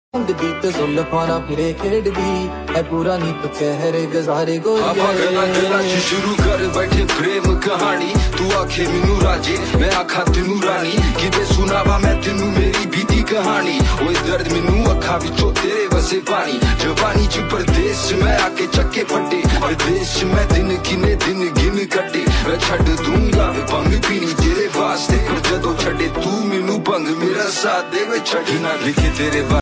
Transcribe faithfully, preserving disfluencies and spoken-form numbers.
ਦੀ ਤੇ ਜ਼ੁਲਫਾਂ ਫਿਰੇ ਖੇਡਦੀ ਐ ਪੂਰਾ ਨੀ ਤੂੰ ਕਹਿਰੇ ਗੁਜ਼ਾਰੇ ਗੋਰੀਏ ਗੱਲਾਂ ਗੱਲਾਂ ਚ ਸ਼ੁਰੂ ਕਰ ਬੈਠੇ ਪ੍ਰੇਮ ਕਹਾਣੀ ਤੂੰ ਆਖੇ ਮੈਨੂੰ ਰਾਜੇ ਮੈਂ ਆਖਾਂ ਤੈਨੂੰ ਰਾਣੀ ਕਿਤੇ ਸੁਣਾਵਾ ਮੈਂ ਤੈਨੂੰ ਮੇਰੀ ਬੀਤੀ ਕਹਾਣੀ ਓਏ ਦਰਦ ਮੈਨੂੰ ਅੱਖਾਂ ਵਿੱਚੋਂ ਤੇਰੇ ਵਸੇ ਪਾਣੀ ਜਵਾਨੀ ਚ ਪਰਦੇਸ ਚ ਮੈਂ ਆਕੇ ਚੱਕੇ ਫੱਟੇ ਵਿਦੇਸ਼ ਚ ਮੈਂ ਦਿਨ ਕਿਨੇ ਦਿਨ ਗਿਣ ਕੱਟੇ ਮੈਂ ਛੱਡ ਦੂੰਗਾ ਭੰਗ ਪੀਣੀ ਤੇਰੇ ਵਾਸਤੇ ਪਰ ਜਦੋਂ ਛੱਡੇ ਤੂੰ ਮੈਨੂੰ ਭੰਗ ਮੇਰਾ ਸਾਥ ਦੇਵੇ ਛੱਡੀ ਨਾ ਲਿਖੇ ਤੇਰੇ